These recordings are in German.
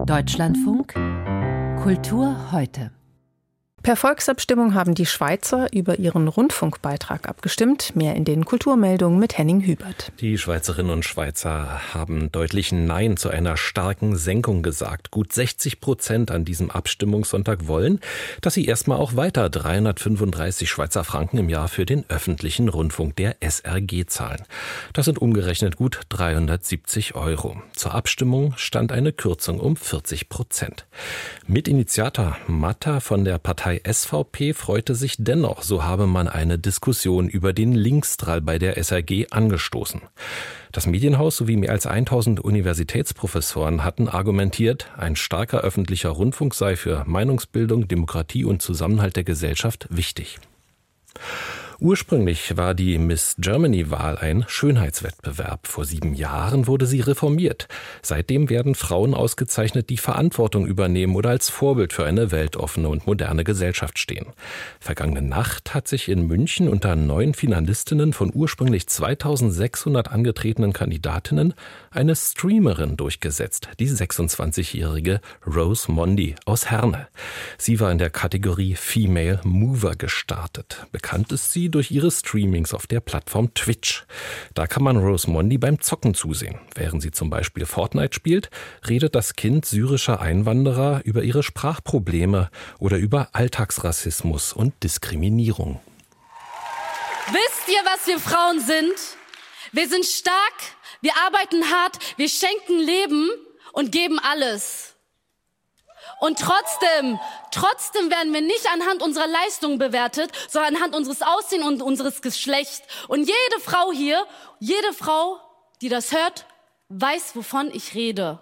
Deutschlandfunk Kultur heute. Per Volksabstimmung haben die Schweizer über ihren Rundfunkbeitrag abgestimmt. Mehr in den Kulturmeldungen mit Henning Hübert. Die Schweizerinnen und Schweizer haben deutlich Nein zu einer starken Senkung gesagt. Gut 60% an diesem Abstimmungssonntag wollen, dass sie erstmal auch weiter 335 Schweizer Franken im Jahr für den öffentlichen Rundfunk der SRG zahlen. Das sind umgerechnet gut 370 €. Zur Abstimmung stand eine Kürzung um 40%. Mitinitiator Matta von der Partei SVP freute sich dennoch, so habe man eine Diskussion über den Linkstrahl bei der SRG angestoßen. Das Medienhaus sowie mehr als 1000 Universitätsprofessoren hatten argumentiert, ein starker öffentlicher Rundfunk sei für Meinungsbildung, Demokratie und Zusammenhalt der Gesellschaft wichtig. Ursprünglich war die Miss Germany-Wahl ein Schönheitswettbewerb. Vor 7 Jahren wurde sie reformiert. Seitdem werden Frauen ausgezeichnet, die Verantwortung übernehmen oder als Vorbild für eine weltoffene und moderne Gesellschaft stehen. Vergangene Nacht hat sich in München unter 9 Finalistinnen von ursprünglich 2600 angetretenen Kandidatinnen eine Streamerin durchgesetzt, die 26-jährige Rose Mondi aus Herne. Sie war in der Kategorie Female Mover gestartet. Bekannt ist sie durch ihre Streamings auf der Plattform Twitch. Da kann man Rose Mondi beim Zocken zusehen. Während sie zum Beispiel Fortnite spielt, redet das Kind syrischer Einwanderer über ihre Sprachprobleme oder über Alltagsrassismus und Diskriminierung. Wisst ihr, was wir Frauen sind? Wir sind stark, wir arbeiten hart, wir schenken Leben und geben alles. Und trotzdem werden wir nicht anhand unserer Leistung bewertet, sondern anhand unseres Aussehens und unseres Geschlechts. Und jede Frau hier, jede Frau, die das hört, weiß, wovon ich rede.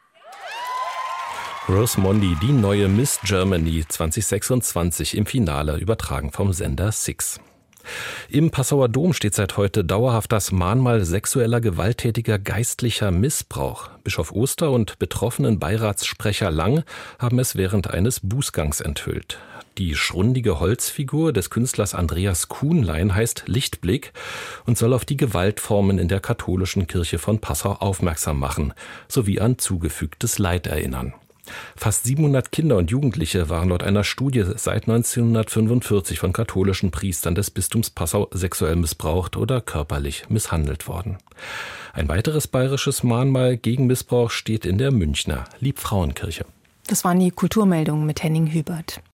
Rose Mondi, die neue Miss Germany 2026 im Finale, übertragen vom Sender Six. Im Passauer Dom steht seit heute dauerhaft das Mahnmal sexueller gewalttätiger geistlicher Missbrauch. Bischof Oster und betroffenen Beiratssprecher Lang haben es während eines Bußgangs enthüllt. Die schrundige Holzfigur des Künstlers Andreas Kuhnlein heißt Lichtblick und soll auf die Gewaltformen in der katholischen Kirche von Passau aufmerksam machen, sowie an zugefügtes Leid erinnern. Fast 700 Kinder und Jugendliche waren laut einer Studie seit 1945 von katholischen Priestern des Bistums Passau sexuell missbraucht oder körperlich misshandelt worden. Ein weiteres bayerisches Mahnmal gegen Missbrauch steht in der Münchner Liebfrauenkirche. Das waren die Kulturmeldungen mit Henning Hübert.